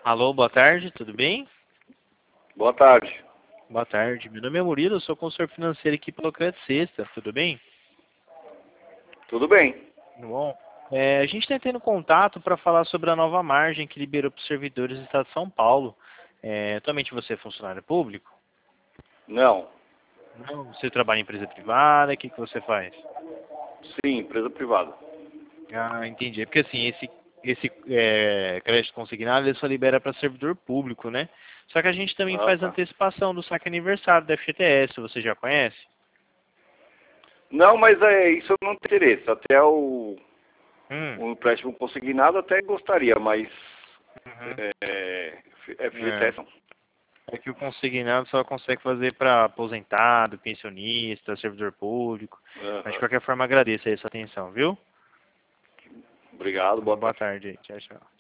Alô, boa tarde, tudo bem? Boa tarde. Boa tarde, meu nome é Murilo, eu sou consultor financeiro aqui pelo Credit Sexta, tudo bem? Tudo bem? Tudo bom? A gente está tendo contato para falar sobre a nova margem que liberou para os servidores do Estado de São Paulo. Atualmente você é funcionário público? Não. Não. Você trabalha em empresa privada, o que você faz? Sim, empresa privada. Ah, entendi. É porque assim, esse crédito consignado ele só libera para servidor público, né? Só que a gente também Ah, faz tá. antecipação do saque aniversário da FGTS, você já conhece? Não, mas isso eu não tenho interesse. Até Hum. o empréstimo consignado até gostaria, mas Uhum. É. FGTS não. É que o consignado só consegue fazer para aposentado, pensionista, servidor público. Mas de Aham. qualquer forma agradeço aí a sua atenção, viu? Obrigado, Uma boa boa tarde. tarde aí. Tchau, tchau.